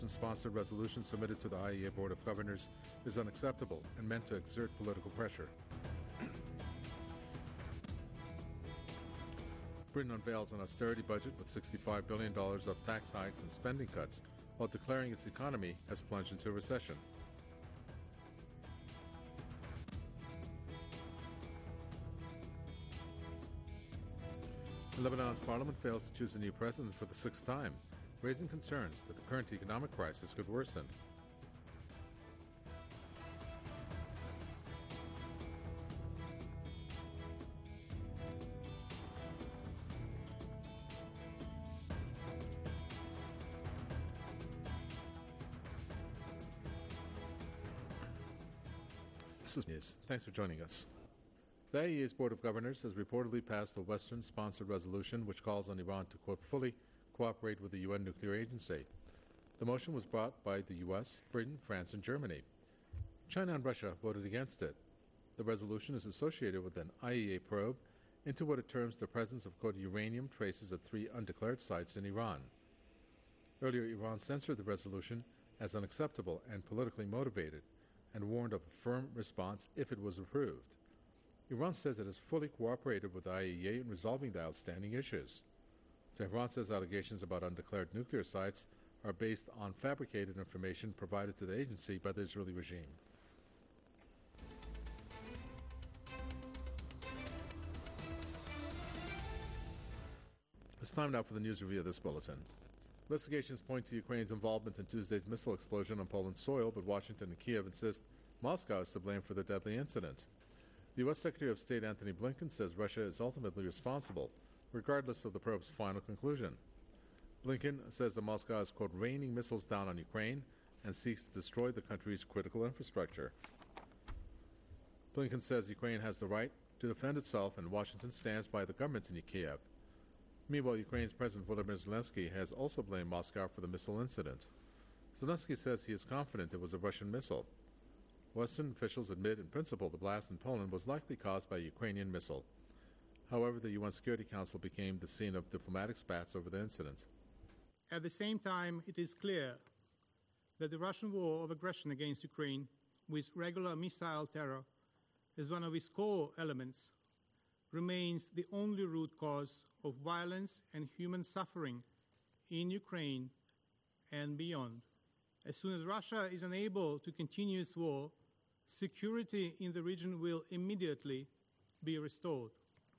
Sponsored resolution submitted to the IEA Board of Governors is unacceptable and meant to exert political pressure. Britain unveils an austerity budget with $65 billion of tax hikes and spending cuts, while declaring its economy has plunged into a recession. Lebanon's parliament fails to choose a new president for the sixth time, raising concerns that the current economic crisis could worsen. This is news. Thanks for joining us. The IEA's Board of Governors has reportedly passed a Western-sponsored resolution which calls on Iran to, quote, fully cooperate with the UN nuclear agency. The motion was brought by the US, Britain, France, and Germany. China and Russia voted against it. The resolution is associated with an IEA probe into what it terms the presence of, quote, uranium traces at 3 undeclared sites in Iran. Earlier, Iran censored the resolution as unacceptable and politically motivated and warned of a firm response if it was approved. Iran says it has fully cooperated with the IAEA in resolving the outstanding issues. Tehran says allegations about undeclared nuclear sites are based on fabricated information provided to the agency by the Israeli regime. It's time now for the news review of this bulletin. Investigations point to Ukraine's involvement in Tuesday's missile explosion on Poland's soil, but Washington and Kiev insist Moscow is to blame for the deadly incident. The U.S. Secretary of State Antony Blinken says Russia is ultimately responsible, regardless of the probe's final conclusion. Blinken says that Moscow is, quote, raining missiles down on Ukraine and seeks to destroy the country's critical infrastructure. Blinken says Ukraine has the right to defend itself and Washington stands by the government in Kiev. Meanwhile, Ukraine's President Volodymyr Zelensky has also blamed Moscow for the missile incident. Zelensky says he is confident it was a Russian missile. Western officials admit in principle the blast in Poland was likely caused by a Ukrainian missile. However, the UN Security Council became the scene of diplomatic spats over the incident. At the same time, it is clear that the Russian war of aggression against Ukraine, with regular missile terror as one of its core elements, remains the only root cause of violence and human suffering in Ukraine and beyond. As soon as Russia is unable to continue its war, security in the region will immediately be restored.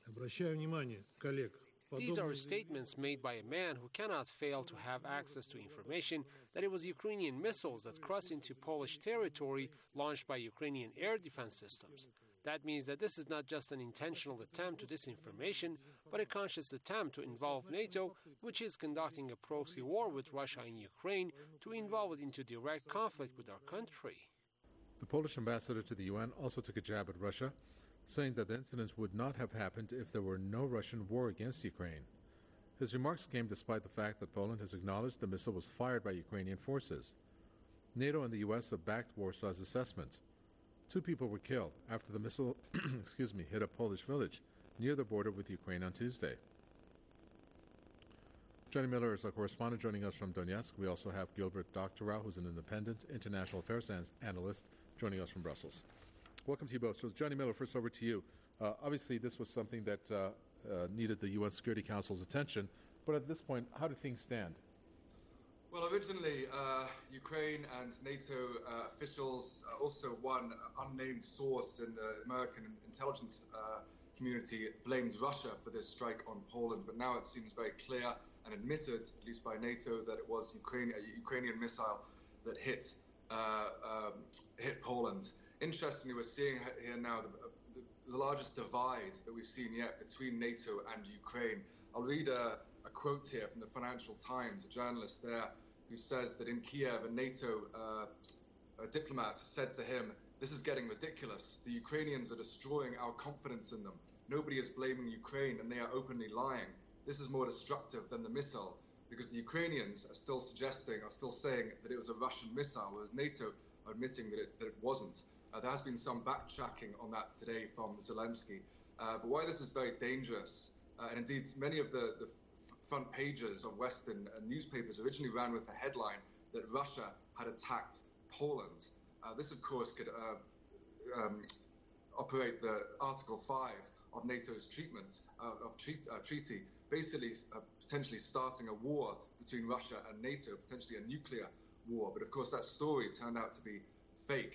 These are statements made by a man who cannot fail to have access to information that it was Ukrainian missiles that crossed into Polish territory launched by Ukrainian air defense systems. That means that this is not just an intentional attempt to disinformation, but a conscious attempt to involve NATO, which is conducting a proxy war with Russia in Ukraine, to involve it into direct conflict with our country. The Polish ambassador to the UN also took a jab at Russia, saying that the incidents would not have happened if there were no Russian war against Ukraine. His remarks came despite the fact that Poland has acknowledged the missile was fired by Ukrainian forces. NATO and the US have backed Warsaw's assessment. 2 people were killed after the missile hit a Polish village near the border with Ukraine on Tuesday. Johnny Miller is our correspondent joining us from Donetsk. We also have Gilbert Doctorow, who's an independent international affairs analyst, joining us from Brussels. Welcome to you both. So, Johnny Miller, first over to you. Obviously, this was something that needed the UN Security Council's attention, but at this point, how do things stand? Well, originally, Ukraine and NATO officials, also one unnamed source in the American intelligence community, blamed Russia for this strike on Poland. But now it seems very clear and admitted, at least by NATO, that it was a Ukrainian missile that hit Poland. Interestingly, we're seeing here now the largest divide that we've seen yet between NATO and Ukraine. I'll read a quote here from the Financial Times, a journalist there, who says that in Kiev, a NATO diplomat said to him, "This is getting ridiculous. The Ukrainians are destroying our confidence in them. Nobody is blaming Ukraine, and they are openly lying. This is more destructive than the missile, because the Ukrainians are still saying that it was a Russian missile, whereas NATO are admitting that it wasn't." There has been some backtracking on that today from Zelensky. But why this is very dangerous, and indeed many of the front pages of Western newspapers originally ran with the headline, that Russia had attacked Poland. This, of course, could operate the Article 5 of NATO's treaty, basically potentially starting a war between Russia and NATO, potentially a nuclear war. But of course, that story turned out to be fake.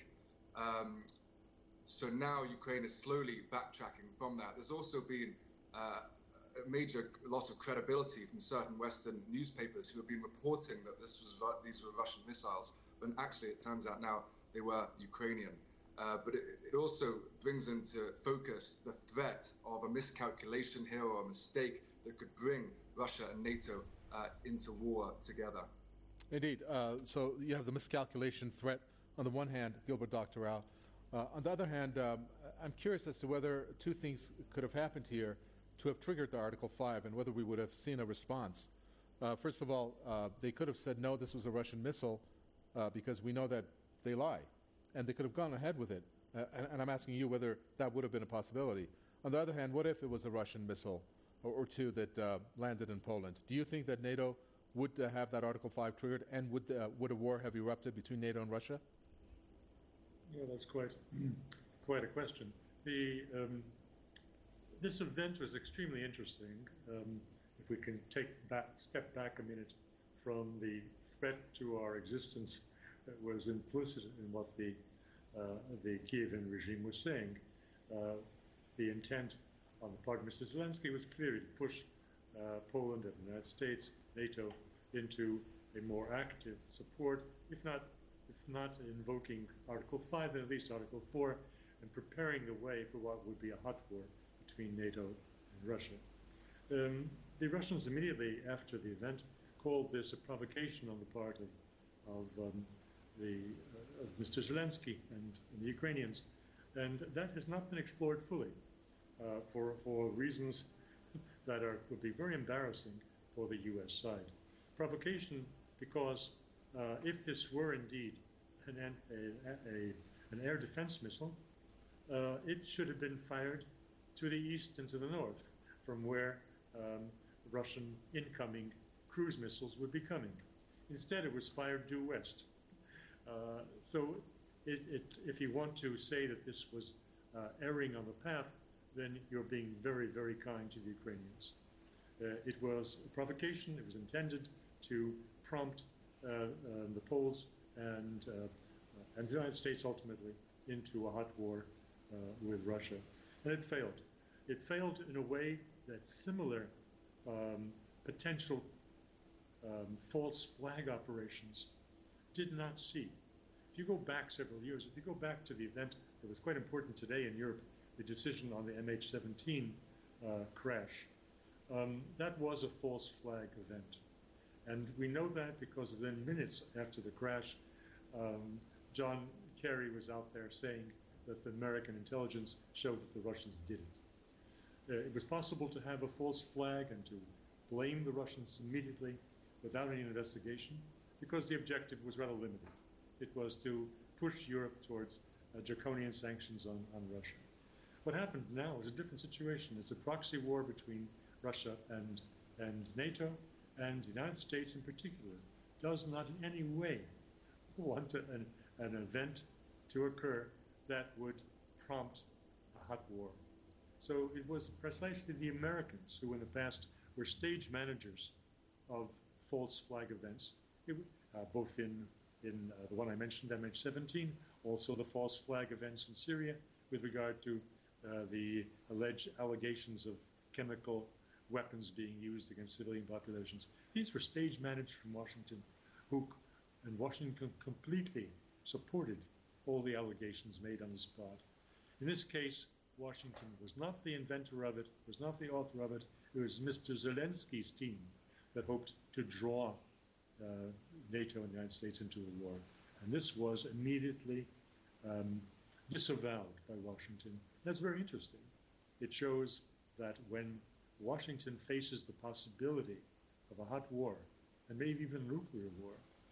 So now Ukraine is slowly backtracking from that. There's also been a major loss of credibility from certain Western newspapers who have been reporting that these were Russian missiles, when actually it turns out now they were Ukrainian. But it also brings into focus the threat of a miscalculation here or a mistake that could bring Russia and NATO into war together. Indeed. So you have the miscalculation threat on the one hand, Gilbert Doctorow. On the other hand, I'm curious as to whether two things could have happened here to have triggered the Article 5 and whether we would have seen a response. First of all, they could have said, no, this was a Russian missile because we know that they lie. And they could have gone ahead with it. And I'm asking you whether that would have been a possibility. On the other hand, what if it was a Russian missile or two that landed in Poland? Do you think that NATO would have that Article 5 triggered, and would a war have erupted between NATO and Russia? Yeah, that's quite a question. This event was extremely interesting. If we can step back a minute from the threat to our existence that was implicit in what the Kievan regime was saying, the intent on the part of Mr. Zelensky was clearly to push Poland and the United States, NATO, into a more active support, if not invoking Article 5, then at least Article 4, and preparing the way for what would be a hot war between NATO and Russia. The Russians immediately after the event called this a provocation on the part of Mr. Zelensky and the Ukrainians, and that has not been explored fully for reasons that would be very embarrassing for the U.S. side. Provocation because if this were indeed an air defense missile, it should have been fired to the east and to the north, from where Russian incoming cruise missiles would be coming. Instead, it was fired due west. So if you want to say that this was erring on the path, then you're being very, very kind to the Ukrainians. It was a provocation. It was intended to prompt the Poles and the United States ultimately into a hot war with Russia. And it failed. It failed in a way that similar potential false flag operations did not see. If you go back several years, if you go back to the event that was quite important today in Europe, the decision on the MH17 crash, that was a false flag event. And we know that because within minutes after the crash, John Kerry was out there saying that the American intelligence showed that the Russians did it. It was possible to have a false flag and to blame the Russians immediately without any investigation because the objective was rather limited. It was to push Europe towards draconian sanctions on Russia. What happened now is a different situation. It's a proxy war between Russia and NATO, and the United States in particular does not in any way want an event to occur that would prompt a hot war. So it was precisely the Americans who in the past were stage managers of false flag events, both in the one I mentioned, MH17, also the false flag events in Syria with regard to the alleged allegations of chemical weapons being used against civilian populations. These were stage managed from Washington, and Washington completely supported all the allegations made on the spot. In this case, Washington was not the inventor of it, was not the author of it. It was Mr. Zelensky's team that hoped to draw NATO and the United States into a war. And this was immediately disavowed by Washington. That's very interesting. It shows that when Washington faces the possibility of a hot war, and maybe even a nuclear war,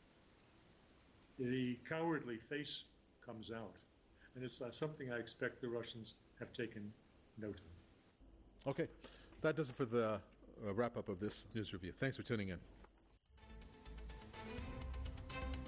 the cowardly face comes out. And it's something I expect the Russians have taken note of. Okay. That does it for the wrap-up of this news review. Thanks for tuning in.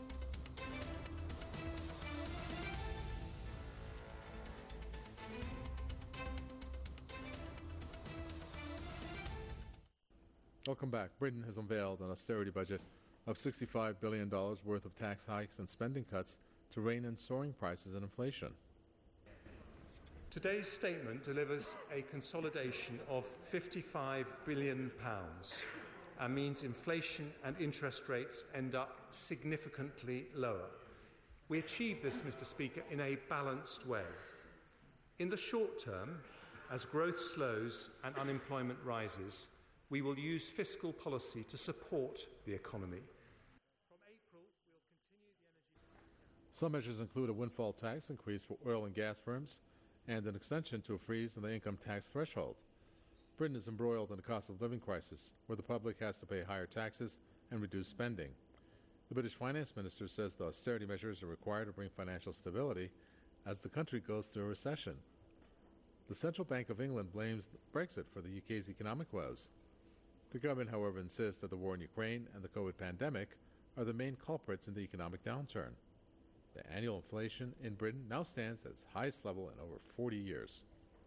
Welcome back. Britain has unveiled an austerity budget of $65 billion worth of tax hikes and spending cuts to rein in soaring prices and inflation. Today's statement delivers a consolidation of £55 billion and means inflation and interest rates end up significantly lower. We achieve this, Mr. Speaker, in a balanced way. In the short term, as growth slows and unemployment rises, we will use fiscal policy to support the economy. From April, we'll continue the energy... Some measures include a windfall tax increase for oil and gas firms and an extension to a freeze on the income tax threshold. Britain is embroiled in a cost of living crisis where the public has to pay higher taxes and reduce spending. The British finance minister says the austerity measures are required to bring financial stability as the country goes through a recession. The Central Bank of England blames Brexit for the UK's economic woes. The government, however, insists that the war in Ukraine and the COVID pandemic are the main culprits in the economic downturn. The annual inflation in Britain now stands at its highest level in over 40 years.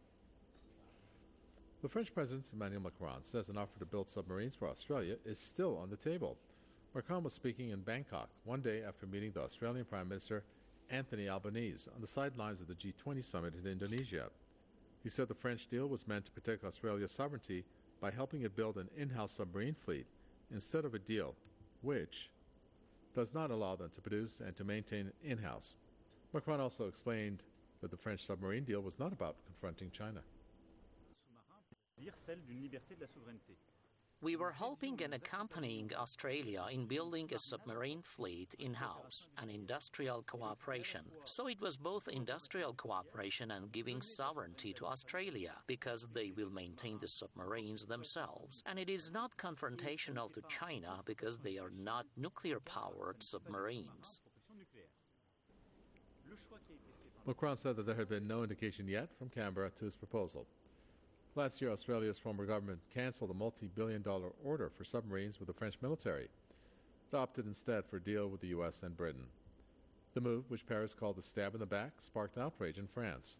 The French President Emmanuel Macron says an offer to build submarines for Australia is still on the table. Macron was speaking in Bangkok one day after meeting the Australian Prime Minister Anthony Albanese on the sidelines of the G20 summit in Indonesia. He said the French deal was meant to protect Australia's sovereignty by helping it build an in-house submarine fleet instead of a deal which does not allow them to produce and to maintain in-house. Macron also explained that the French submarine deal was not about confronting China. We were helping and accompanying Australia in building a submarine fleet in-house, an industrial cooperation. So it was both industrial cooperation and giving sovereignty to Australia, because they will maintain the submarines themselves. And it is not confrontational to China, because they are not nuclear-powered submarines. Macron said that there had been no indication yet from Canberra to his proposal. Last year, Australia's former government cancelled a multi-billion-dollar order for submarines with the French military. It opted instead for a deal with the U.S. and Britain. The move, which Paris called a stab in the back, sparked outrage in France.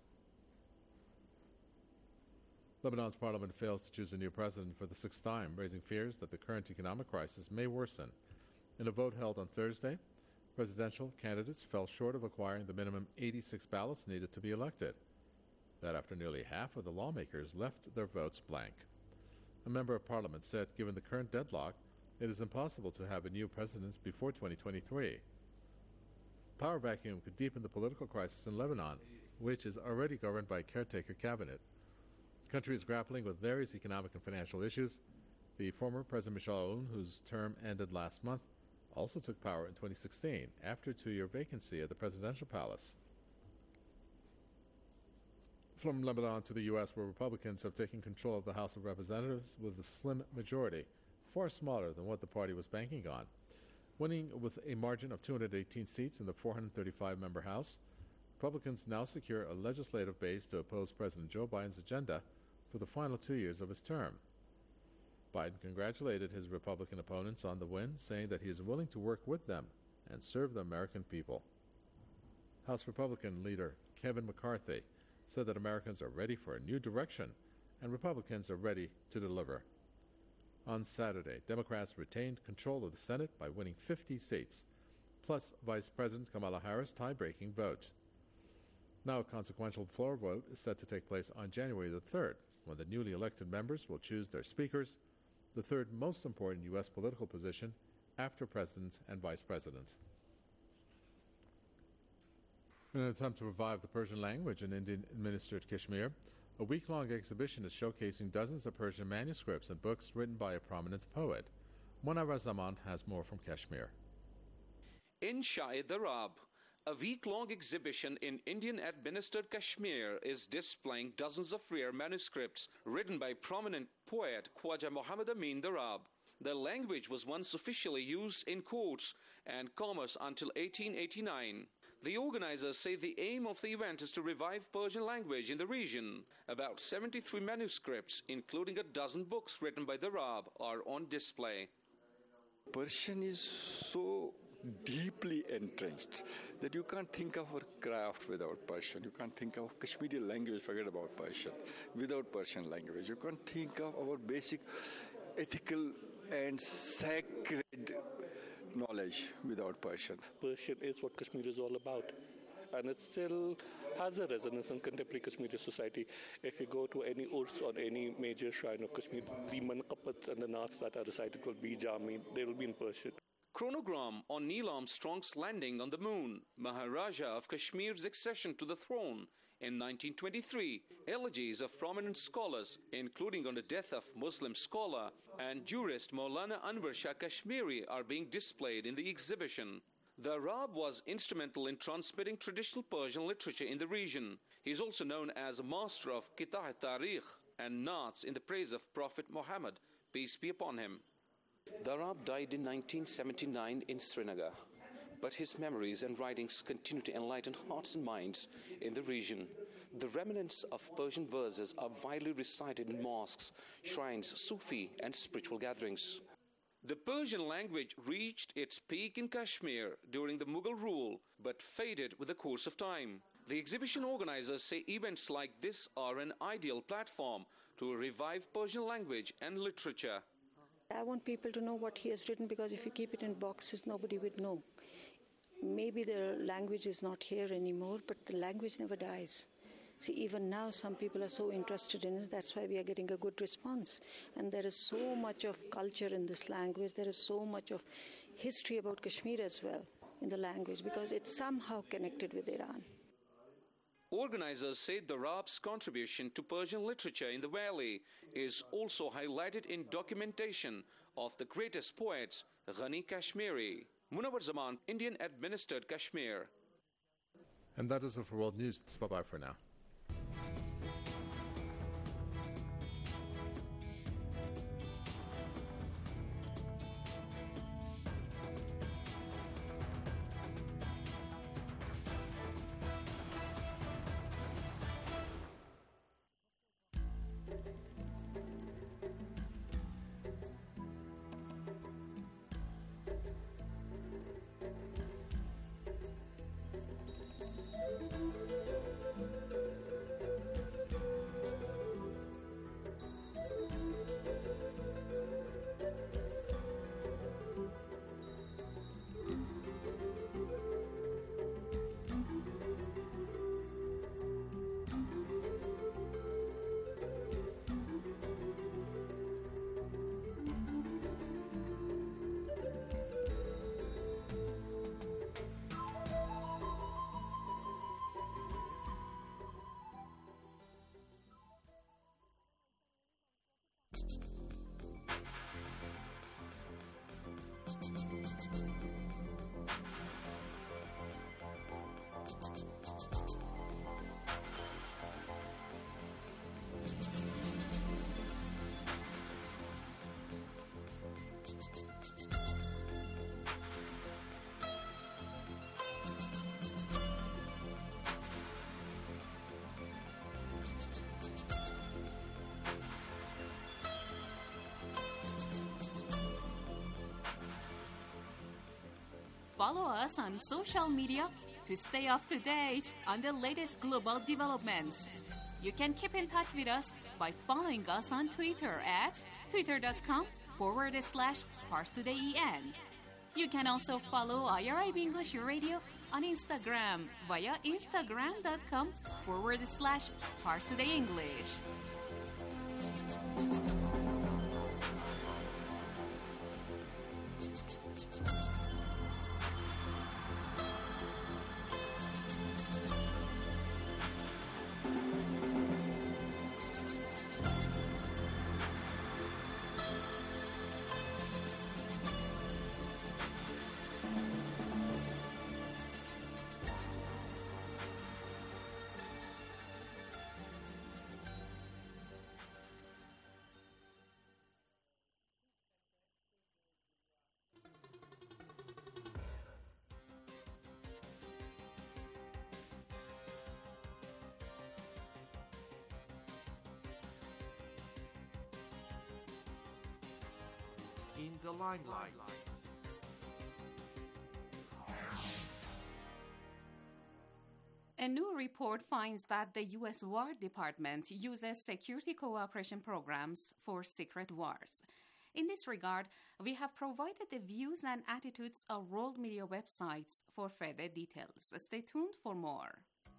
Lebanon's parliament fails to choose a new president for the sixth time, raising fears that the current economic crisis may worsen. In a vote held on Thursday, presidential candidates fell short of acquiring the minimum 86 ballots needed to be elected. That after nearly half of the lawmakers left their votes blank. A member of parliament said, given the current deadlock, it is impossible to have a new president before 2023. Power vacuum could deepen the political crisis in Lebanon, which is already governed by a caretaker cabinet. The country is grappling with various economic and financial issues. The former President Michel Aoun, whose term ended last month, also took power in 2016 after a 2-year vacancy at the presidential palace. From Lebanon to the U.S., where Republicans have taken control of the House of Representatives with a slim majority, far smaller than what the party was banking on. Winning with a margin of 218 seats in the 435-member House, Republicans now secure a legislative base to oppose President Joe Biden's agenda for the final 2 years of his term. Biden congratulated his Republican opponents on the win, saying that he is willing to work with them and serve the American people. House Republican leader Kevin McCarthy said that Americans are ready for a new direction and Republicans are ready to deliver. On Saturday, Democrats retained control of the Senate by winning 50 seats, plus Vice President Kamala Harris' tie-breaking vote. Now a consequential floor vote is set to take place on January the 3rd, when the newly elected members will choose their speakers, the third most important U.S. political position after President and Vice President. In an attempt to revive the Persian language in Indian-administered Kashmir, a week-long exhibition is showcasing dozens of Persian manuscripts and books written by a prominent poet. Munawar Zaman has more from Kashmir. In Shah-e-Darab, a week-long exhibition in Indian-administered Kashmir is displaying dozens of rare manuscripts written by prominent poet Khwaja Muhammad Amin Darab. The language was once officially used in courts and commerce until 1889. The organizers say the aim of the event is to revive Persian language in the region. About 73 manuscripts, including a dozen books written by Darab, are on display. Persian is so deeply entrenched that you can't think of our craft without Persian. You can't think of Kashmiri language, forget about Persian, without Persian language. You can't think of our basic ethical and sacred knowledge without Persian. Persian is what Kashmir is all about. And it still has a resonance in contemporary Kashmiri society. If you go to any urs or any major shrine of Kashmir, the manqabat and the naats that are recited will be Jami, they will be in Persian. Chronogram on Neil Armstrong's landing on the moon, Maharaja of Kashmir's accession to the throne in 1923, elegies of prominent scholars, including on the death of Muslim scholar and jurist Maulana Anwar Shah Kashmiri, are being displayed in the exhibition. The Arab was instrumental in transmitting traditional Persian literature in the region. He is also known as a master of Qita' Tarikh and Naats in the praise of Prophet Muhammad, peace be upon him. The Arab died in 1979 in Srinagar, but his memories and writings continue to enlighten hearts and minds in the region. The remnants of Persian verses are widely recited in mosques, shrines, Sufi and spiritual gatherings. The Persian language reached its peak in Kashmir during the Mughal rule, but faded with the course of time. The exhibition organizers say events like this are an ideal platform to revive Persian language and literature. I want people to know what he has written, because if you keep it in boxes, nobody would know. Maybe the language is not here anymore, but the language never dies. See, even now some people are so interested in it, that's why we are getting a good response. And there is so much of culture in this language, there is so much of history about Kashmir as well in the language, because it's somehow connected with Iran. Organizers say the Arab's contribution to Persian literature in the valley is also highlighted in documentation of the greatest poets, Ghani Kashmiri. Munawar Zaman, Indian-administered Kashmir. And that is it for World News. Bye-bye for now. Follow us on social media to stay up to date on the latest global developments. You can keep in touch with us by following us on Twitter at twitter.com/ParsTodayEN. You can also follow IRIB English Radio on Instagram via instagram.com/ParsTodayEnglish. In the limelight. A new report finds that the U.S. War Department uses security cooperation programs for secret wars. In this regard, we have provided the views and attitudes of world media websites for further details. Stay tuned for more.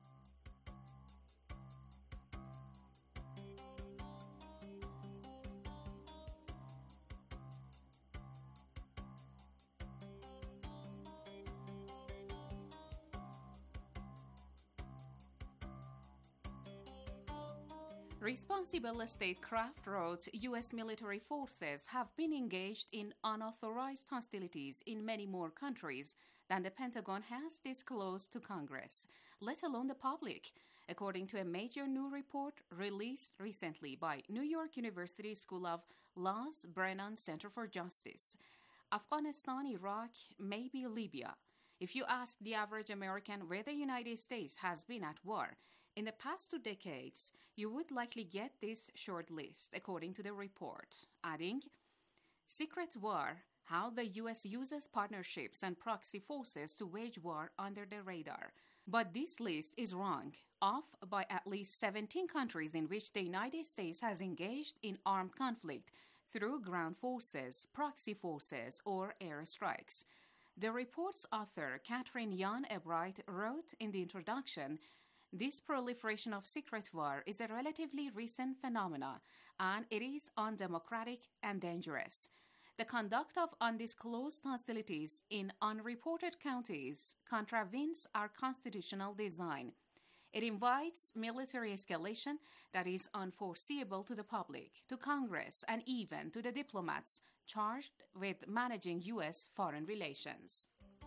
Responsible statecraft wrote U.S. military forces have been engaged in unauthorized hostilities in many more countries than the Pentagon has disclosed to Congress, let alone the public, according to a major new report released recently by New York University School of Law's Brennan Center for Justice. Afghanistan, Iraq, maybe Libya. If you ask the average American where the United States has been at war in the past 2 decades, you would likely get this short list, according to the report, adding, secret war, how the U.S. uses partnerships and proxy forces to wage war under the radar. But this list is wrong, off by at least 17 countries in which the United States has engaged in armed conflict through ground forces, proxy forces, or airstrikes. The report's author, Catherine Yan Ebright, wrote in the introduction, this proliferation of secret war is a relatively recent phenomenon, and it is undemocratic and dangerous. The conduct of undisclosed hostilities in unreported counties contravenes our constitutional design. It invites military escalation that is unforeseeable to the public, to Congress, and even to the diplomats charged with managing U.S. foreign relations.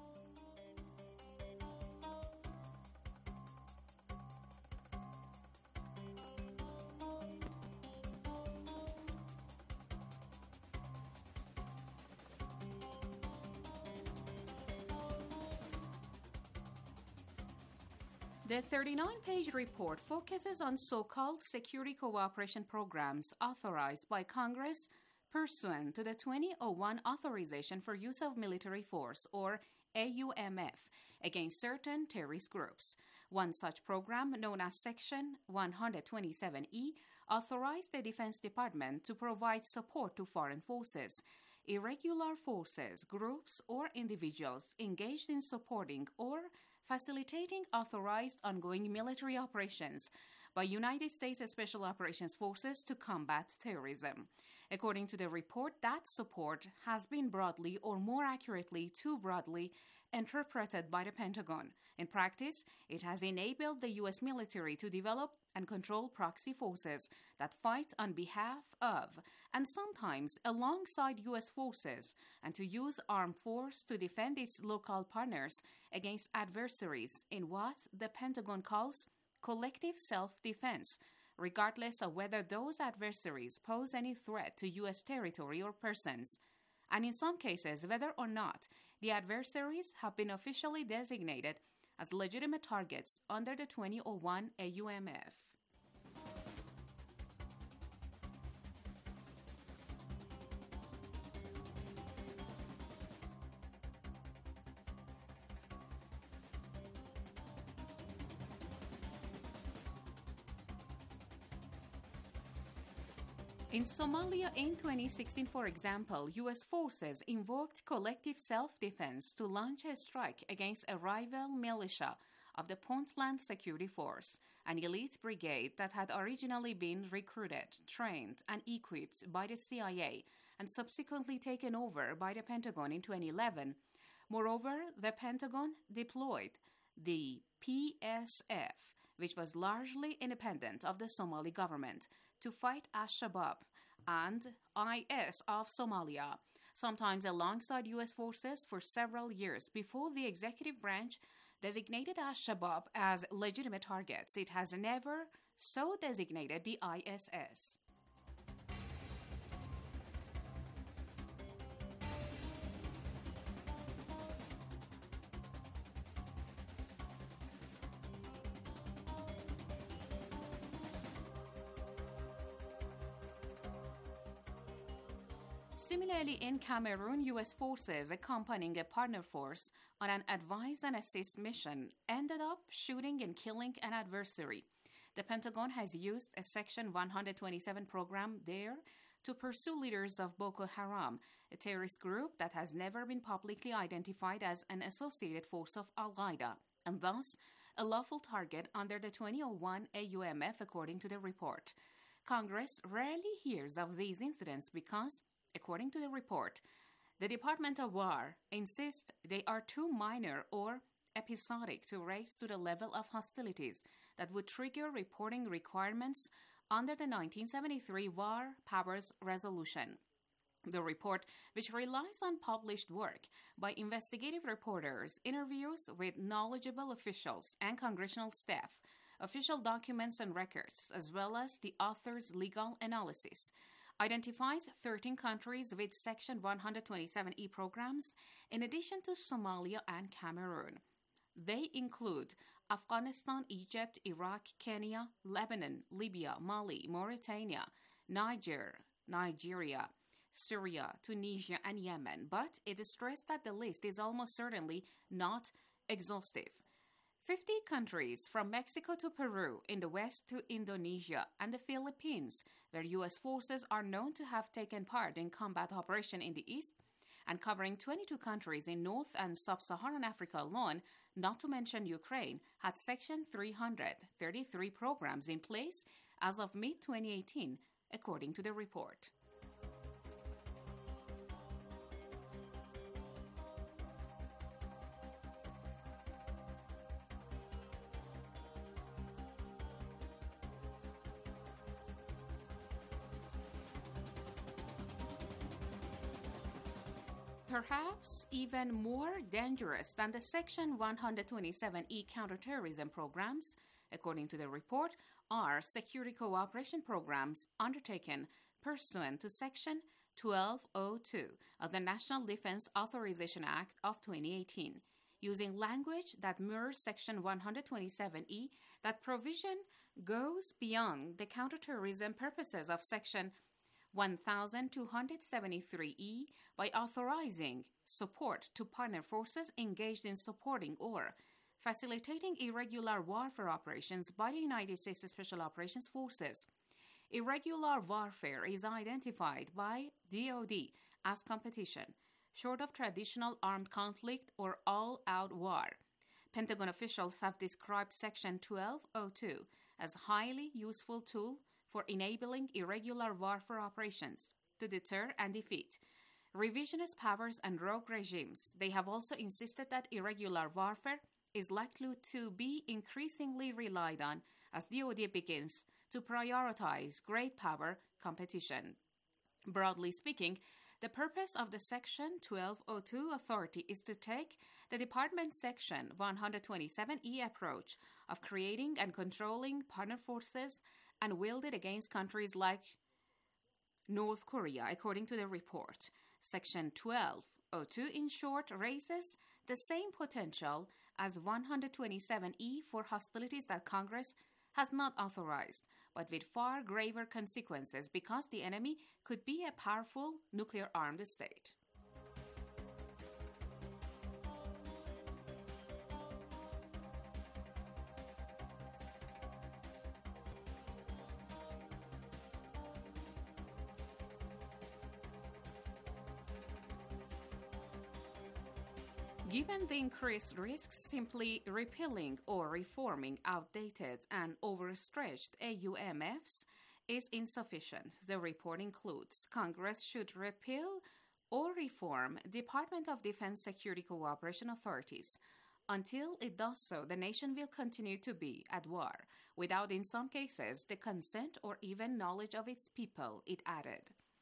The 39-page report focuses on so-called security cooperation programs authorized by Congress pursuant to the 2001 Authorization for Use of Military Force, or AUMF, against certain terrorist groups. One such program, known as Section 127E, authorized the Defense Department to provide support to foreign forces, irregular forces, groups, or individuals engaged in supporting or facilitating authorized ongoing military operations by United States Special Operations Forces to combat terrorism. According to the report, that support has been broadly, or more accurately, too broadly, interpreted by the Pentagon. In practice, it has enabled the U.S. military to develop and control proxy forces that fight on behalf of, and sometimes alongside U.S. forces, and to use armed force to defend its local partners against adversaries in what the Pentagon calls collective self-defense, regardless of whether those adversaries pose any threat to U.S. territory or persons, and in some cases whether or not the adversaries have been officially designated as legitimate targets under the 2001 AUMF. In Somalia in 2016, for example, U.S. forces invoked collective self-defense to launch a strike against a rival militia of the Puntland Security Force, an elite brigade that had originally been recruited, trained, and equipped by the CIA and subsequently taken over by the Pentagon in 2011. Moreover, the Pentagon deployed the PSF, which was largely independent of the Somali government, to fight Al-Shabaab and IS of Somalia, sometimes alongside U.S. forces for several years before the executive branch designated Al-Shabaab as legitimate targets. It has never so designated the ISS. Similarly, in Cameroon, U.S. forces accompanying a partner force on an advise and assist mission ended up shooting and killing an adversary. The Pentagon has used a Section 127 program there to pursue leaders of Boko Haram, a terrorist group that has never been publicly identified as an associated force of Al-Qaeda, and thus a lawful target under the 2001 AUMF, according to the report. Congress rarely hears of these incidents because, according to the report, the Department of War insists they are too minor or episodic to raise to the level of hostilities that would trigger reporting requirements under the 1973 War Powers Resolution. The report, which relies on published work by investigative reporters, interviews with knowledgeable officials and congressional staff, official documents and records, as well as the author's legal analysis, identifies 13 countries with Section 127E programs, in addition to Somalia and Cameroon. They include Afghanistan, Egypt, Iraq, Kenya, Lebanon, Libya, Mali, Mauritania, Nigeria, Syria, Tunisia, and Yemen, but it is stressed that the list is almost certainly not exhaustive. 50 countries, from Mexico to Peru, in the west to Indonesia, and the Philippines, where U.S. forces are known to have taken part in combat operations in the east, and covering 22 countries in North and Sub-Saharan Africa alone, not to mention Ukraine, had Section 333 programs in place as of mid-2018, according to the report. Perhaps even more dangerous than the Section 127E counterterrorism programs, according to the report, are security cooperation programs undertaken pursuant to Section 1202 of the National Defense Authorization Act of 2018, using language that mirrors Section 127E. That provision goes beyond the counterterrorism purposes of Section 1273E by authorizing support to partner forces engaged in supporting or facilitating irregular warfare operations by the United States Special Operations Forces. Irregular warfare is identified by DoD as competition, short of traditional armed conflict or all-out war. Pentagon officials have described Section 1202 as a highly useful tool for enabling irregular warfare operations to deter and defeat revisionist powers and rogue regimes. They have also insisted that irregular warfare is likely to be increasingly relied on as DoD begins to prioritize great power competition. Broadly speaking, the purpose of the Section 1202 authority is to take the Department's Section 127E approach of creating and controlling partner forces and wield it against countries like North Korea, according to the report. Section 1202, in short, raises the same potential as 127E for hostilities that Congress has not authorized, but with far graver consequences because the enemy could be a powerful nuclear-armed state. Given the increased risks, simply repealing or reforming outdated and overstretched AUMFs is insufficient. The report includes Congress should repeal or reform Department of Defense security cooperation authorities. Until it does so, the nation will continue to be at war, without, in some cases, the consent or even knowledge of its people, it added.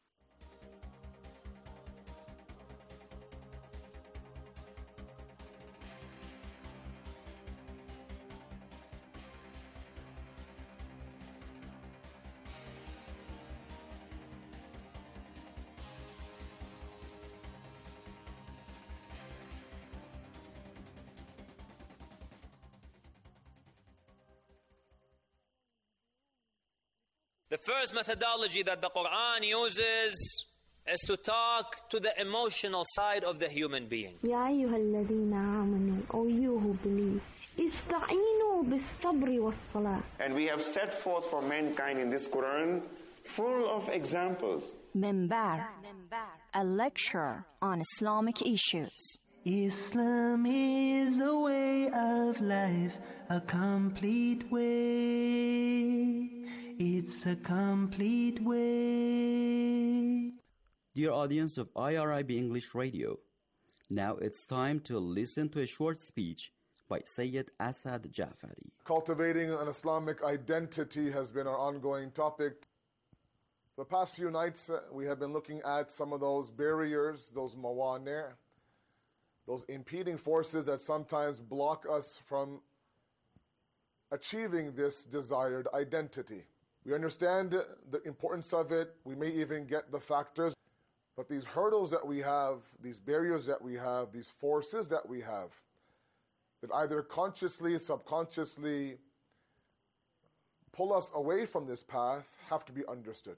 The first methodology that the Quran uses is to talk to the emotional side of the human being. يا أيها الذين آمنوا, O you who believe, استعينوا بالصبر والصلاة. And we have set forth for mankind in this Quran full of examples. Minbar, a lecture on Islamic issues. Islam is a way of life, a complete way. It's a complete way. Dear audience of IRIB English Radio, now it's time to listen to a short speech by Sayyid Asad Jafari. Cultivating an Islamic identity has been our ongoing topic. The past few nights, we have been looking at some of those barriers, those mawani', those impeding forces that sometimes block us from achieving this desired identity. We understand the importance of it. We may even get the factors. But these hurdles that we have, these barriers that we have, these forces that we have, that either consciously, subconsciously pull us away from this path, have to be understood.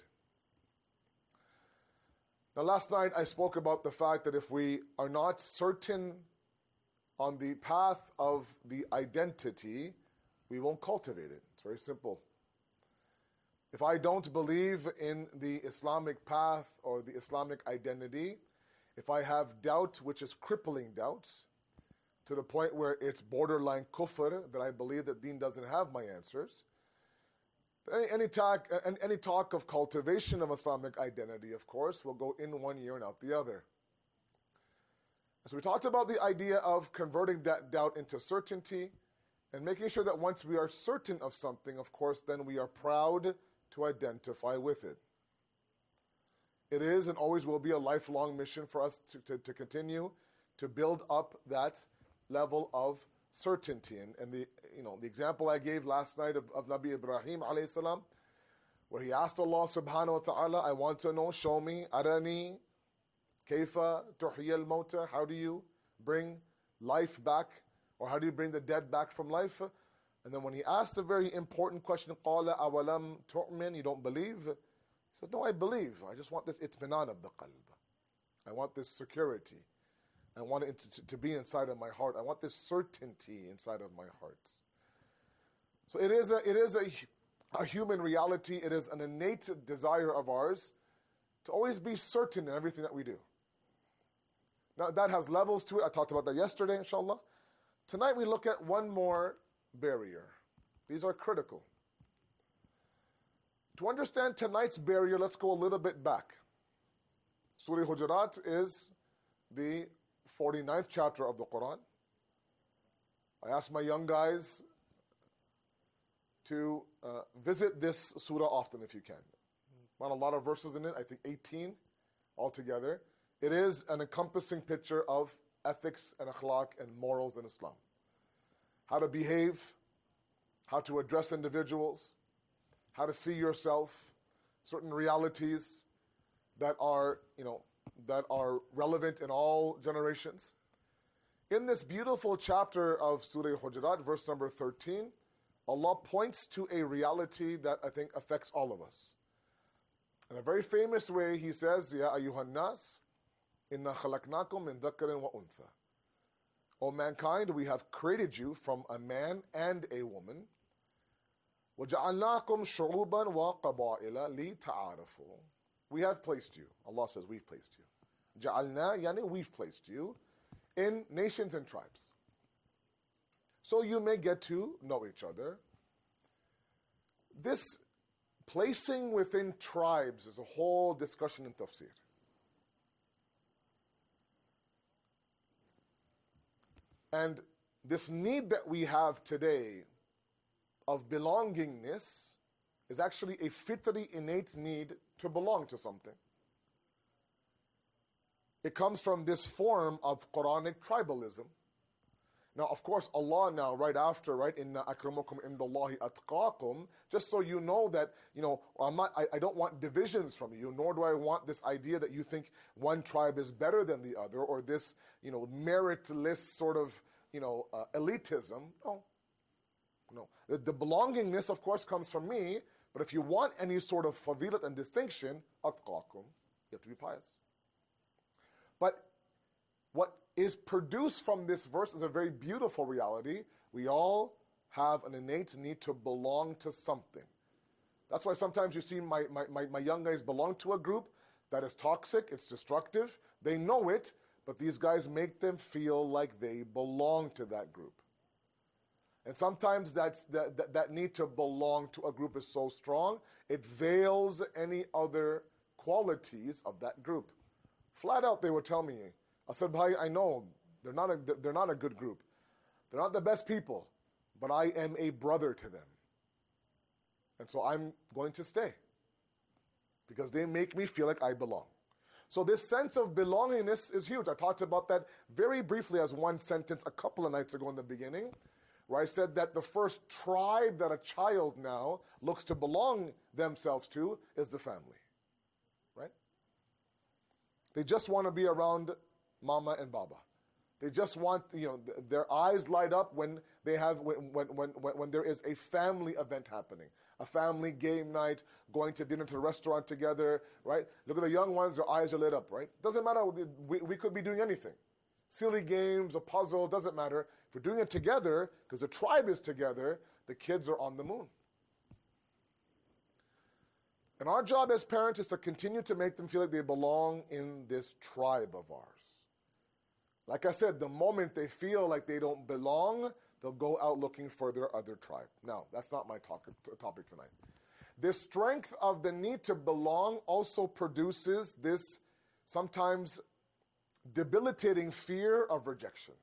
Now, last night I spoke about the fact that if we are not certain on the path of the identity, we won't cultivate it. It's very simple. If I don't believe in the Islamic path or the Islamic identity, if I have doubt, which is crippling doubts, to the point where it's borderline kufr, that I believe that deen doesn't have my answers, any talk of cultivation of Islamic identity, of course, will go in one ear and out the other. So we talked about the idea of converting that doubt into certainty and making sure that once we are certain of something, of course, then we are proud to identify with it. It is and always will be a lifelong mission for us to continue to build up that level of certainty. And the example I gave last night of Nabi Ibrahim alayhi salam, where he asked Allah subhanahu wa ta'ala, I want to know, show me, arani, kayfa tuhyi al-mawta, how do you bring life back, or how do you bring the dead back from life? And then when he asked a very important question, قَالَ أَوَلَمْ تُؤْمِنْ, you don't believe? He said, no, I believe. I just want this itminan of the qalb. I want this security. I want it to be inside of my heart. I want this certainty inside of my heart. So it is a human reality. It is an innate desire of ours to always be certain in everything that we do. Now that has levels to it. I talked about that yesterday, inshallah. Tonight we look at one more barrier. These are critical. To understand tonight's barrier, let's go a little bit back. Surah Hujurat is the 49th chapter of the Quran. I asked my young guys to visit this surah often if you can. Not a lot of verses in it, I think 18 altogether. It is an encompassing picture of ethics and akhlaq and morals in Islam. How to behave, how to address individuals, how to see yourself, certain realities that are relevant in all generations. In this beautiful chapter of Surah Hujurat, verse number 13, Allah points to a reality that I think affects all of us. In a very famous way, He says, Ya ayyuhan nas, inna khalaqnakum min dhakarin wa untha. O mankind, we have created you from a man and a woman. وَجَعَلْنَاكُمْ شُعُوبًا وَقَبَائِلَ لِتَعَارَفُوا. We have placed you. Allah says we've placed you. جَعَلْنَا, yani we've placed you in nations and tribes. So you may get to know each other. This placing within tribes is a whole discussion in tafsir. And this need that we have today of belongingness is actually a fitri, innate need to belong to something. It comes from this form of Quranic tribalism. Now, of course, Allah now, right after, right, inna akramakum indallahi atqakum, just so you know that, I don't want divisions from you, nor do I want this idea that you think one tribe is better than the other, or this, meritless sort of, elitism. No. The belongingness, of course, comes from me, but if you want any sort of fadilat and distinction, atqakum, you have to be pious. But what is produced from this verse is a very beautiful reality. We all have an innate need to belong to something. That's why sometimes you see my young guys belong to a group that is toxic, it's destructive. They know it, but these guys make them feel like they belong to that group. And sometimes that need to belong to a group is so strong, it veils any other qualities of that group. Flat out, they would tell me, I said, Bhai, I know they're not a good group. They're not the best people, but I am a brother to them. And so I'm going to stay because they make me feel like I belong. So this sense of belongingness is huge. I talked about that very briefly as one sentence a couple of nights ago in the beginning, where I said that the first tribe that a child now looks to belong themselves to is the family, right? They just want to be around mama and baba. They just want, their eyes light up when they have when there is a family event happening, a family game night, going to dinner to a restaurant together, right? Look at the young ones; their eyes are lit up, right? Doesn't matter. We could be doing anything, silly games, a puzzle, doesn't matter. If we're doing it together, because the tribe is together, the kids are on the moon. And our job as parents is to continue to make them feel like they belong in this tribe of ours. Like I said, the moment they feel like they don't belong, they'll go out looking for their other tribe. Now, that's not my topic tonight. This strength of the need to belong also produces this sometimes debilitating fear of rejection.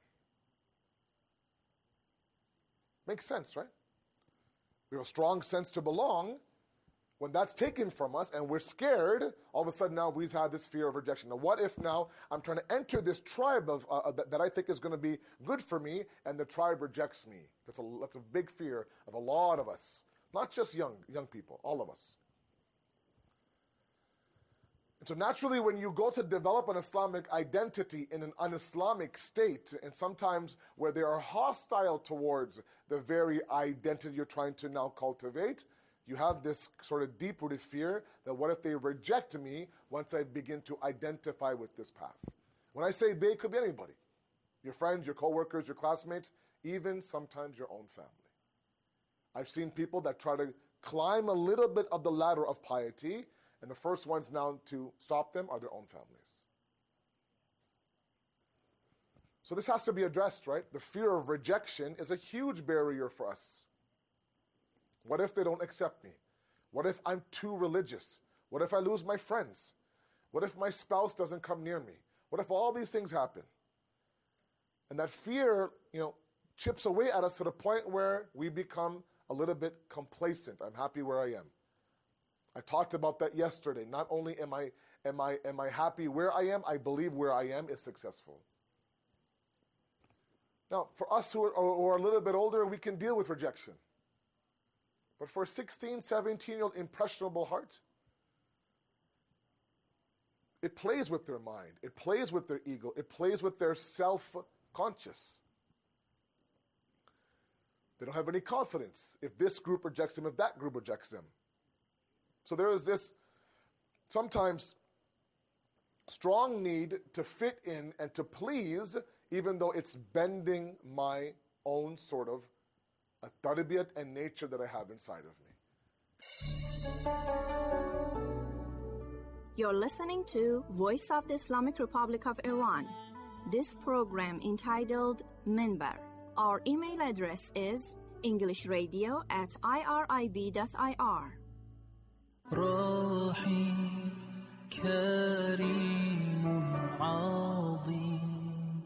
Makes sense, right? We have a strong sense to belong. When that's taken from us and we're scared, all of a sudden now we've had this fear of rejection. Now what if now I'm trying to enter this tribe that I think is going to be good for me and the tribe rejects me? That's a big fear of a lot of us. Not just young people, all of us. And so naturally when you go to develop an Islamic identity in an un-Islamic state, and sometimes where they are hostile towards the very identity you're trying to now cultivate, you have this sort of deep-rooted fear that what if they reject me once I begin to identify with this path? When I say they, it could be anybody. Your friends, your coworkers, your classmates, even sometimes your own family. I've seen people that try to climb a little bit of the ladder of piety, and the first ones now to stop them are their own families. So this has to be addressed, right? The fear of rejection is a huge barrier for us. What if they don't accept me? What if I'm too religious? What if I lose my friends? What if my spouse doesn't come near me? What if all these things happen? And that fear, chips away at us to the point where we become a little bit complacent. I'm happy where I am. I talked about that yesterday. Not only am I happy where I am, I believe where I am is successful. Now, for us who are a little bit older, we can deal with rejection. But for a 16, 17-year-old impressionable heart, it plays with their mind. It plays with their ego. It plays with their self-conscious. They don't have any confidence if this group rejects them, if that group rejects them. So there is this sometimes strong need to fit in and to please, even though it's bending my own sort of a tarbiyat and nature that I have inside of me. You're listening to Voice of the Islamic Republic of Iran. This program entitled Minbar. Our email address is englishradio@irib.ir. روحي كريم عظيم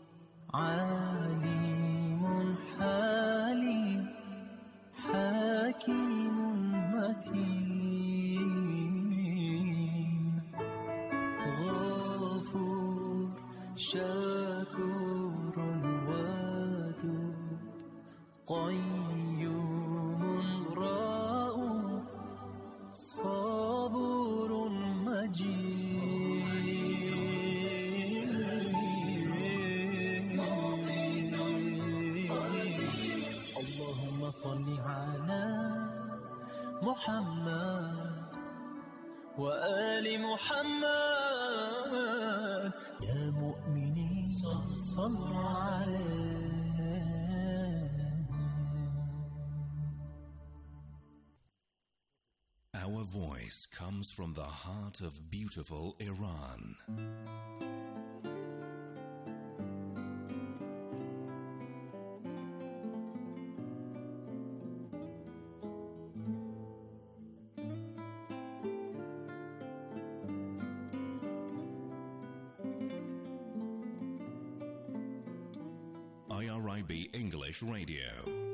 عليم حليم حكيم متين غفور شكور ودود قيوم رؤوف صبور مجيد اللهم صل على محمد وآل محمد يا مؤمنين صلوا عليه. Our voice comes from the heart of beautiful Iran. IRIB English Radio.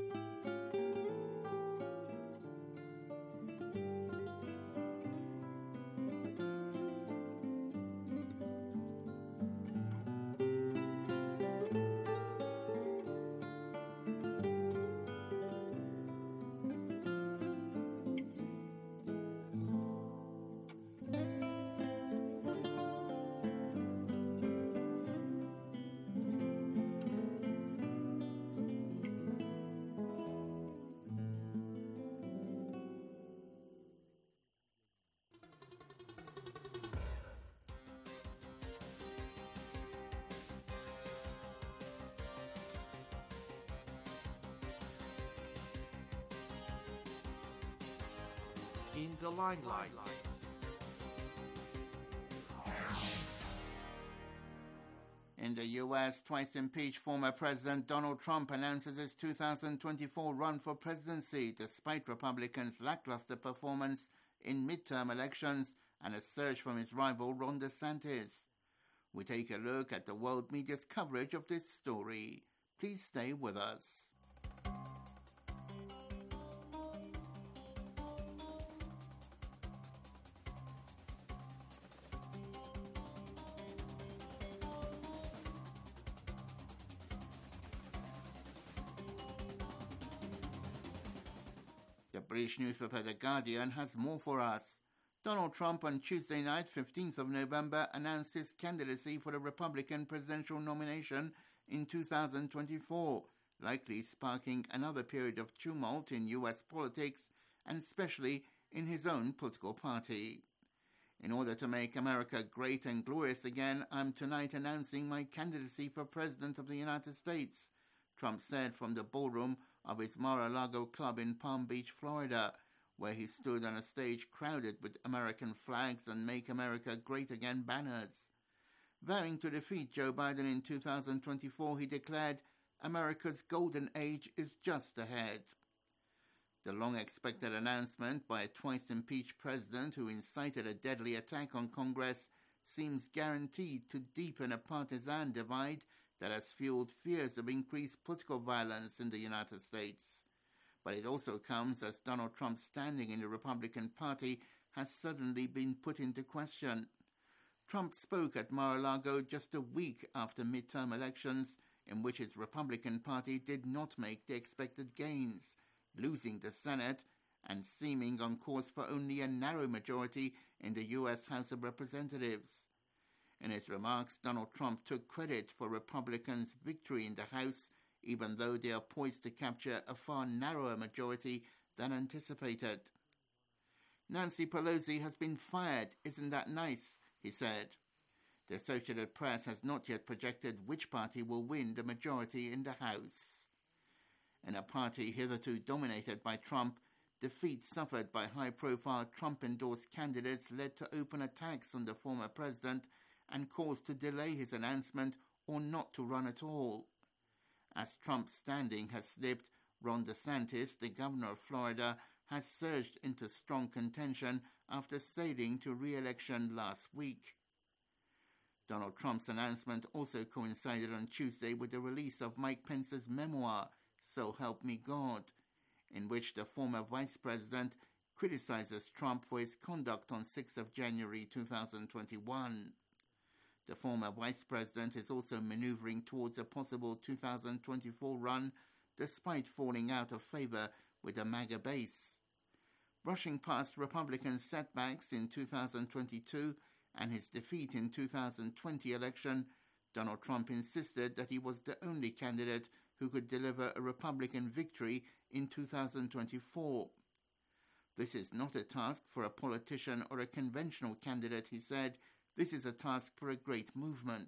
In the limelight. In the U.S., twice impeached former President Donald Trump announces his 2024 run for presidency despite Republicans' lackluster performance in midterm elections and a surge from his rival Ron DeSantis. We take a look at the world media's coverage of this story. Please stay with us. The British newspaper The Guardian has more for us. Donald Trump on Tuesday night, 15th of November, announced his candidacy for the Republican presidential nomination in 2024, likely sparking another period of tumult in U.S. politics and especially in his own political party. In order to make America great and glorious again, I'm tonight announcing my candidacy for President of the United States, Trump said from the ballroom of his Mar-a-Lago club in Palm Beach, Florida, where he stood on a stage crowded with American flags and Make America Great Again banners. Vowing to defeat Joe Biden in 2024, he declared, America's golden age is just ahead. The long-expected announcement by a twice-impeached president who incited a deadly attack on Congress seems guaranteed to deepen a partisan divide that has fueled fears of increased political violence in the United States. But it also comes as Donald Trump's standing in the Republican Party has suddenly been put into question. Trump spoke at Mar-a-Lago just a week after midterm elections in which his Republican Party did not make the expected gains, losing the Senate and seeming on course for only a narrow majority in the U.S. House of Representatives. In his remarks, Donald Trump took credit for Republicans' victory in the House, even though they are poised to capture a far narrower majority than anticipated. Nancy Pelosi has been fired. Isn't that nice? He said. The Associated Press has not yet projected which party will win the majority in the House. In a party hitherto dominated by Trump, defeats suffered by high-profile Trump-endorsed candidates led to open attacks on the former president and caused to delay his announcement or not to run at all. As Trump's standing has slipped, Ron DeSantis, the governor of Florida, has surged into strong contention after sailing to re-election last week. Donald Trump's announcement also coincided on Tuesday with the release of Mike Pence's memoir, So Help Me God, in which the former vice president criticizes Trump for his conduct on 6th of January 2021. The former vice president is also maneuvering towards a possible 2024 run despite falling out of favor with the MAGA base. Brushing past Republican setbacks in 2022 and his defeat in 2020 election, Donald Trump insisted that he was the only candidate who could deliver a Republican victory in 2024. This is not a task for a politician or a conventional candidate, he said. This is a task for a great movement.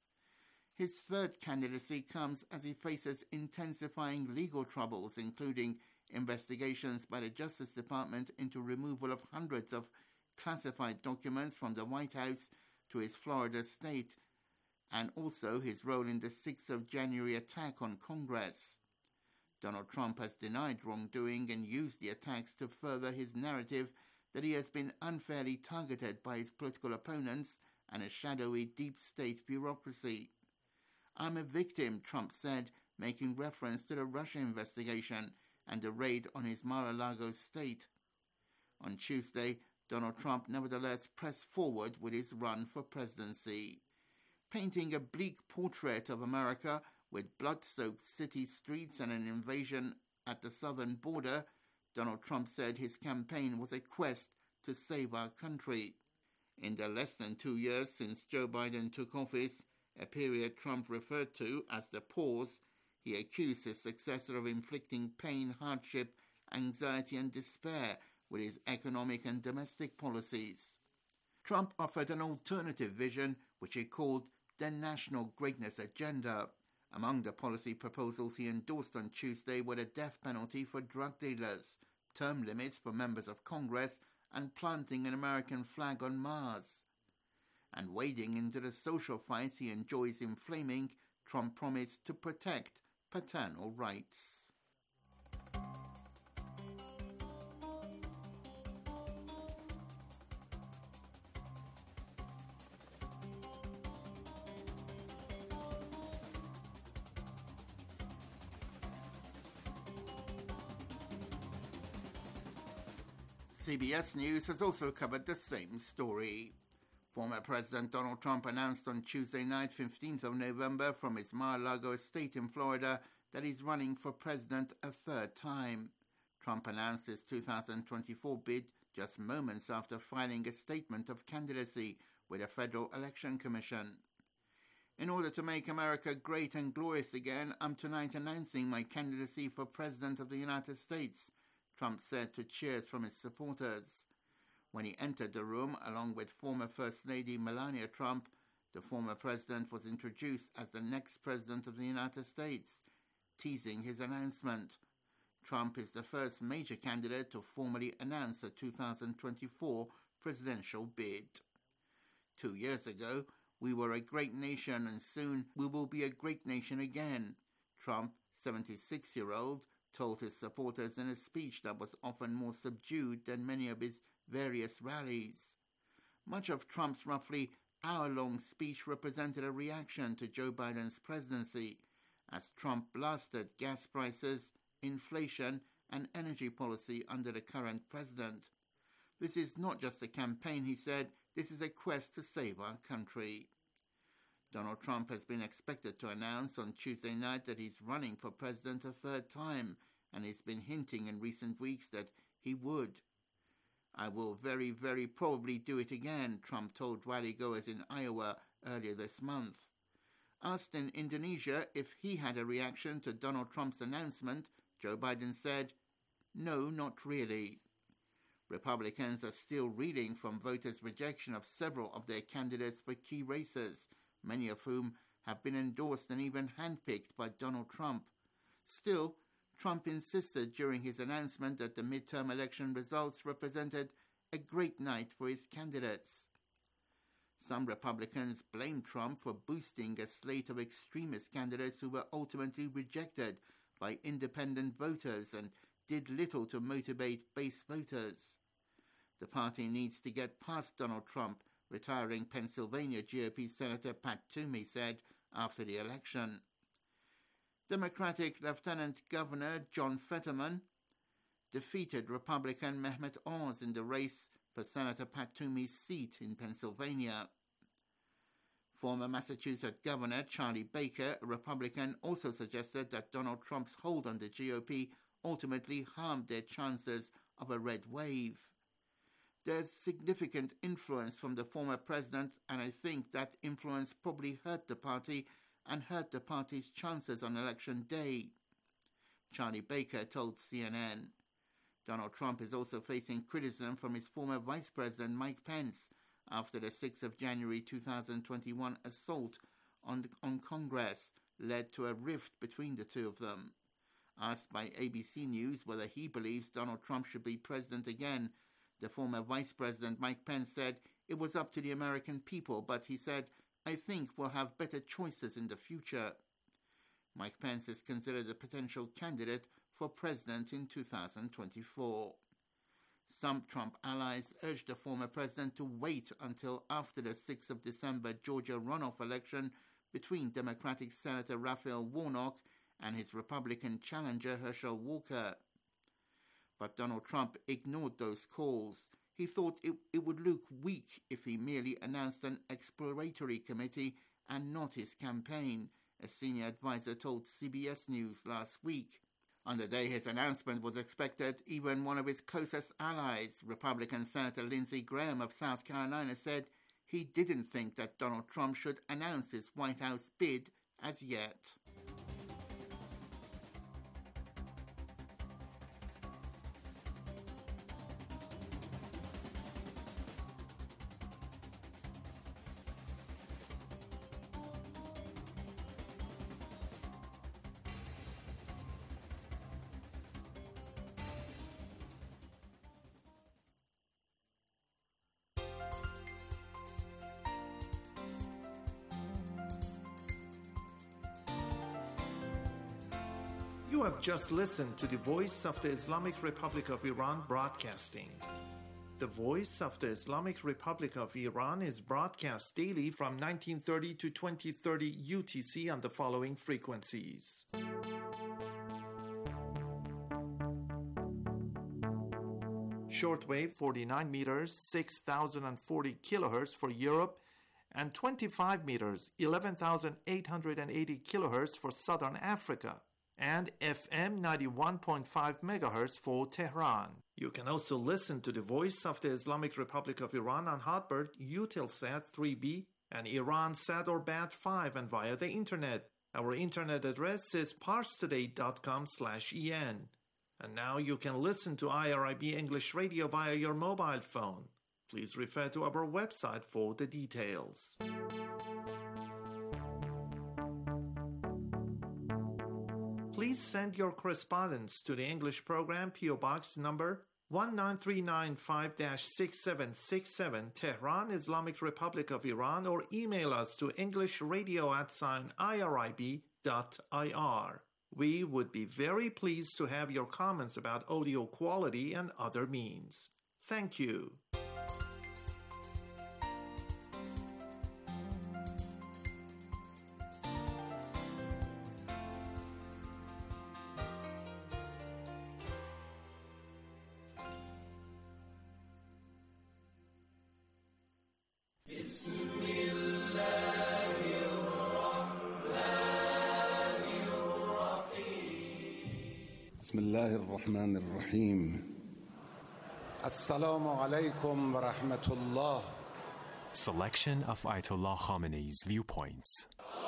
His third candidacy comes as he faces intensifying legal troubles, including investigations by the Justice Department into removal of hundreds of classified documents from the White House to his Florida estate, and also his role in the 6th of January attack on Congress. Donald Trump has denied wrongdoing and used the attacks to further his narrative that he has been unfairly targeted by his political opponents and a shadowy deep state bureaucracy. "I'm a victim," Trump said, making reference to the Russia investigation and the raid on his Mar-a-Lago estate. On Tuesday, Donald Trump nevertheless pressed forward with his run for presidency. Painting a bleak portrait of America with blood-soaked city streets and an invasion at the southern border, Donald Trump said his campaign was a quest to save our country. In the less than 2 years since Joe Biden took office, a period Trump referred to as the pause, he accused his successor of inflicting pain, hardship, anxiety and despair with his economic and domestic policies. Trump offered an alternative vision, which he called the National Greatness Agenda. Among the policy proposals he endorsed on Tuesday were the death penalty for drug dealers, term limits for members of Congress, and planting an American flag on Mars. And wading into the social fights he enjoys inflaming, Trump promised to protect paternal rights. CBS News has also covered the same story. Former President Donald Trump announced on Tuesday night, 15th of November, from his Mar-a-Lago estate in Florida that he's running for president a third time. Trump announced his 2024 bid just moments after filing a statement of candidacy with the Federal Election Commission. "In order to make America great and glorious again, I'm tonight announcing my candidacy for President of the United States," Trump said to cheers from his supporters. When he entered the room, along with former First Lady Melania Trump, the former president was introduced as the next president of the United States, teasing his announcement. Trump is the first major candidate to formally announce a 2024 presidential bid. 2 years ago, "We were a great nation and soon we will be a great nation again," Trump, 76-year-old, told his supporters in a speech that was often more subdued than many of his various rallies. Much of Trump's roughly hour-long speech represented a reaction to Joe Biden's presidency, as Trump blasted gas prices, inflation, and energy policy under the current president. "This is not just a campaign," he said, "this is a quest to save our country." Donald Trump has been expected to announce on Tuesday night that he's running for president a third time, and he's been hinting in recent weeks that he would. "I will very, very probably do it again," Trump told rally-goers in Iowa earlier this month. Asked in Indonesia if he had a reaction to Donald Trump's announcement, Joe Biden said, "No, not really." Republicans are still reeling from voters' rejection of several of their candidates for key races, many of whom have been endorsed and even handpicked by Donald Trump. Still, Trump insisted during his announcement that the midterm election results represented a great night for his candidates. Some Republicans blamed Trump for boosting a slate of extremist candidates who were ultimately rejected by independent voters and did little to motivate base voters. The party needs to get past Donald Trump, retiring Pennsylvania GOP Senator Pat Toomey said after the election. Democratic Lieutenant Governor John Fetterman defeated Republican Mehmet Oz in the race for Senator Pat Toomey's seat in Pennsylvania. Former Massachusetts Governor Charlie Baker, a Republican, also suggested that Donald Trump's hold on the GOP ultimately harmed their chances of a red wave. There's significant influence from the former president, and I think that influence probably hurt the party and hurt the party's chances on election day, Charlie Baker told CNN. Donald Trump is also facing criticism from his former Vice President Mike Pence after the 6th of January 2021 assault on Congress led to a rift between the two of them. Asked by ABC News whether he believes Donald Trump should be president again, the former Vice President Mike Pence said it was up to the American people, but he said, "I think we'll have better choices in the future." Mike Pence is considered a potential candidate for president in 2024. Some Trump allies urged the former president to wait until after the 6th of December Georgia runoff election between Democratic Senator Raphael Warnock and his Republican challenger Herschel Walker. But Donald Trump ignored those calls. He thought it would look weak if he merely announced an exploratory committee and not his campaign, a senior advisor told CBS News last week. On the day his announcement was expected, even one of his closest allies, Republican Senator Lindsey Graham of South Carolina, said he didn't think that Donald Trump should announce his White House bid as yet. You have just listened to the Voice of the Islamic Republic of Iran broadcasting. The Voice of the Islamic Republic of Iran is broadcast daily from 1930 to 2030 UTC on the following frequencies. Shortwave 49 meters, 6,040 kilohertz for Europe, and 25 meters, 11,880 kilohertz for Southern Africa, and FM 91.5 megahertz for Tehran. You can also listen to the Voice of the Islamic Republic of Iran on Hotbird, Eutelsat 3B, and Iransat or Bat5, and via the internet. Our internet address is parstoday.com/en. And now you can listen to IRIB English Radio via your mobile phone. Please refer to our website for the details. Please send your correspondence to the English program, P.O. Box number 19395-6767, Tehran, Islamic Republic of Iran, or email us to englishradio@irib.ir. We would be very pleased to have your comments about audio quality and other means. Thank you. بسم الله الرحمن الرحيم السلام عليكم ورحمة الله. Selection of Ayatollah Khamenei's viewpoints.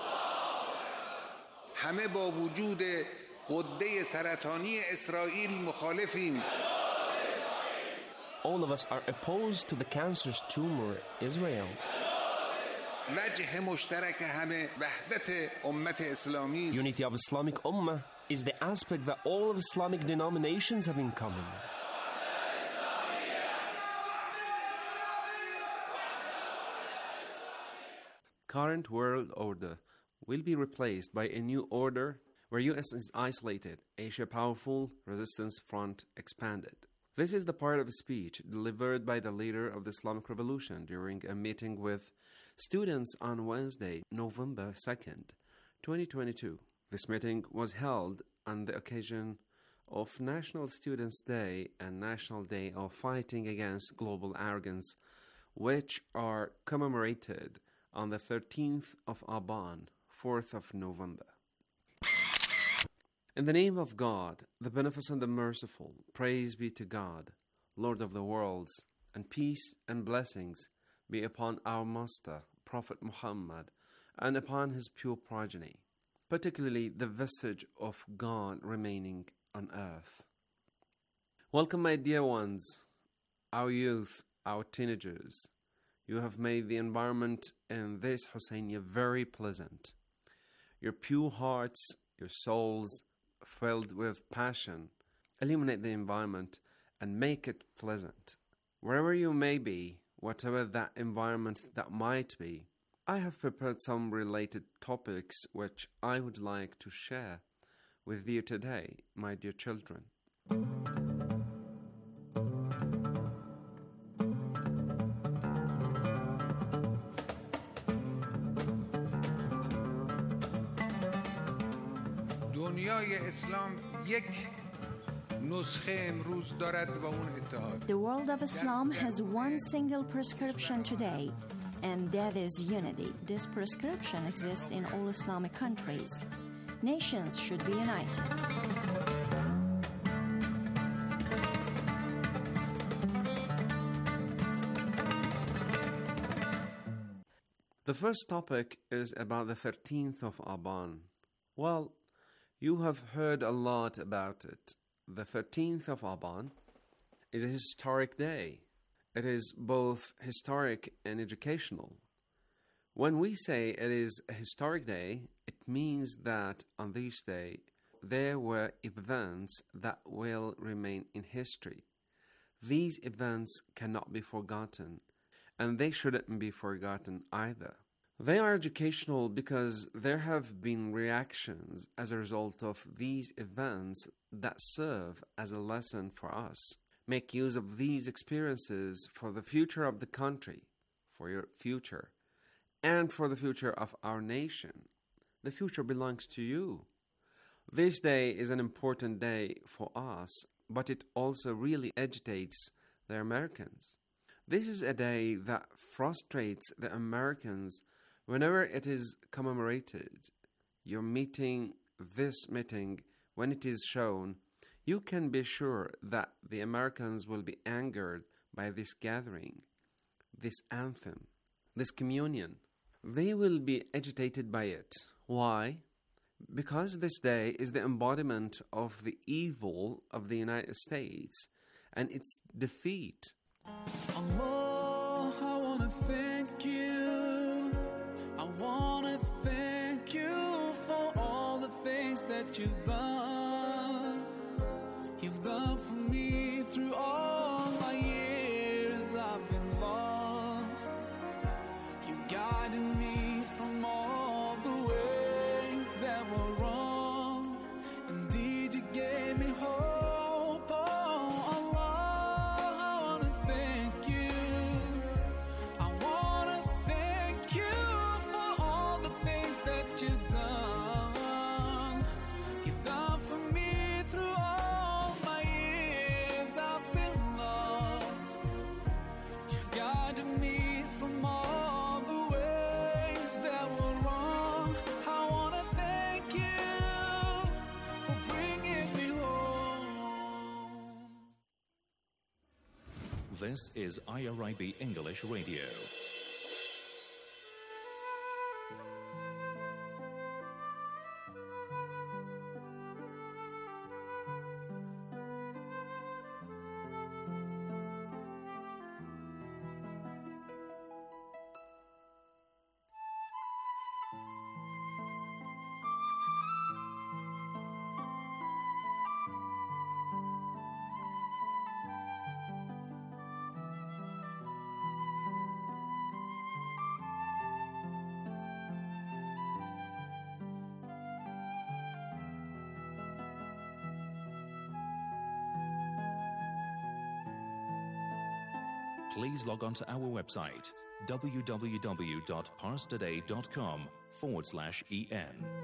همه با وجود غده سرطانی اسرائیل مخالفیم. All of us are opposed to the cancerous tumor Israel. وجه مشترک همه وحدت امت اسلامی است. Unity of Islamic Ummah is the aspect that all of Islamic denominations have in common. Current world order will be replaced by a new order where US is isolated, Asia powerful, resistance front expanded. This is the part of a speech delivered by the leader of the Islamic Revolution during a meeting with students on Wednesday, November 2nd, 2022. This meeting was held on the occasion of National Students' Day and National Day of Fighting Against Global Arrogance, which are commemorated on the 13th of Aban, 4th of November. In the name of God, the Beneficent and Merciful, praise be to God, Lord of the worlds, and peace and blessings be upon our Master, Prophet Muhammad, and upon his pure progeny, particularly the vestige of God remaining on earth. Welcome, my dear ones, our youth, our teenagers. You have made the environment in this Husseinia very pleasant. Your pure hearts, your souls, filled with passion, illuminate the environment, and make it pleasant. Wherever you may be, whatever that environment that might be, I have prepared some related topics which I would like to share with you today, my dear children. دنیای اسلام یک نسخه امروز دارد و اون اتحاد. The world of Islam has one single prescription today, and that is unity. This prescription exists in all Islamic countries. Nations should be united. The first topic is about the 13th of Aban. Well, you have heard a lot about it. The 13th of Aban is a historic day. It is both historic and educational. When we say it is a historic day, it means that on this day there were events that will remain in history. These events cannot be forgotten, and they shouldn't be forgotten either. They are educational because there have been reactions as a result of these events that serve as a lesson for us. Make use of these experiences for the future of the country, for your future, and for the future of our nation. The future belongs to you. This day is an important day for us, but it also really agitates the Americans. This is a day that frustrates the Americans whenever it is commemorated. Your meeting, this meeting, when it is shown, you can be sure that the Americans will be angered by this gathering, this anthem, this communion. They will be agitated by it. Why? Because this day is the embodiment of the evil of the United States and its defeat. Allah, I want to thank you. I want to thank you for all the things that you've done. You've done for me through all my years I've been lost. You guided me from all the ways that were wrong. Indeed, you gave me hope. Oh, Allah, I want to thank you. I want to thank you for all the things that you've done. You've done for me through all my years I've been lost. You've guided me from all the ways that were wrong. I want to thank you for bringing me home. This is IRIB English Radio. Please log on to our website www.parstoday.com/EN.